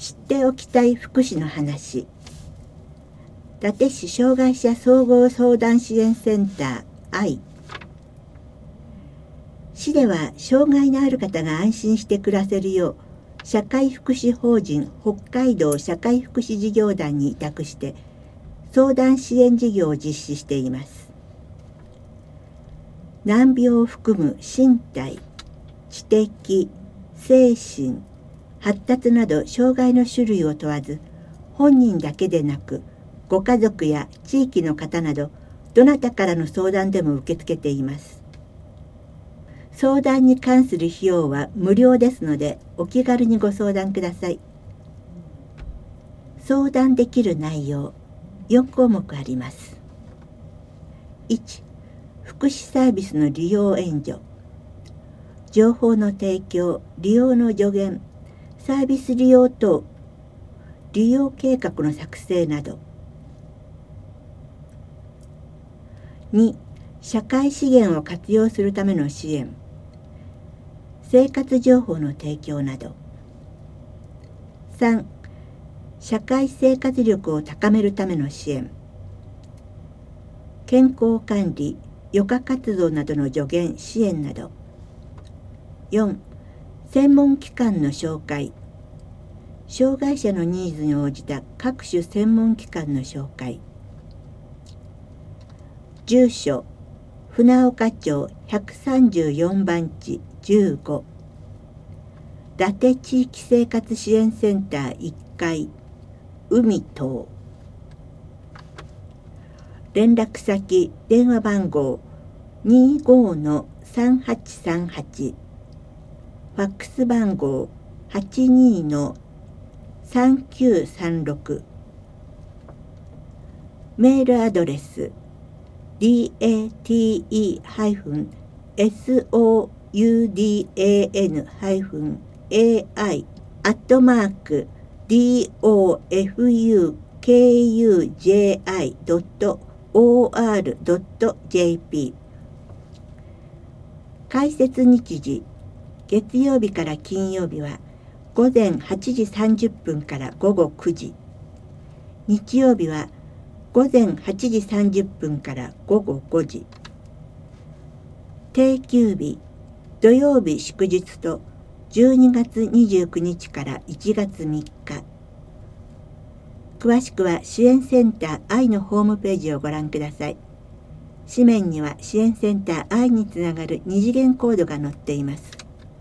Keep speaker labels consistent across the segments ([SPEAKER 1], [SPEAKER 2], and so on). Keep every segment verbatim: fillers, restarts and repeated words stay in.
[SPEAKER 1] 知っておきたい福祉の話。伊達市障害者総合相談支援センター 愛。市では障害のある方が安心して暮らせるよう、社会福祉法人北海道社会福祉事業団に委託して相談支援事業を実施しています。難病を含む身体、知的、精神、発達など障害の種類を問わず、本人だけでなくご家族や地域の方などどなたからの相談でも受け付けています。相談に関する費用は無料ですのでお気軽にご相談ください。相談できる内容よん項目あります。いち、福祉サービスの利用援助、情報の提供、利用の助言、サービス利用等、利用計画の作成など。に、社会資源を活用するための支援、生活情報の提供など。さん、社会生活力を高めるための支援、健康管理、余暇活動などの助言・支援など。よん、専門機関の紹介、障害者のニーズに応じた各種専門機関の紹介。住所、船岡町ひゃくさんじゅうよんばん地じゅうご、伊達地域生活支援センターいっかい、海島。連絡先、電話番号 にーごーのさんはちさんはち、ファックス番号 はちにーのさんきゅうさんろく、メールアドレス ディーエーティーイー ソーダン エーアイ アットマーク ドフクジドットオーアールドットジェーピー。 開設日時、月曜日から金曜日はごぜんはちじさんじゅっぷんからごごくじ、日曜日はごぜんはちじさんじゅっぷんからごごごじ。定休日、土曜日祝日とじゅうにがつにじゅうくにちからいちがつみっか。詳しくは支援センター愛のホームページをご覧ください。紙面には支援センター愛につながる二次元コードが載っています。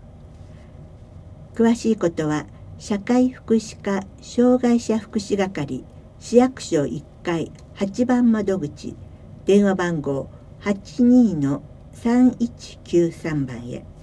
[SPEAKER 1] 詳しいことは社会福祉課障害者福祉係市役所いっかいはちばん窓口、電話番号 はちにーのさんいちきゅうさん 番へ。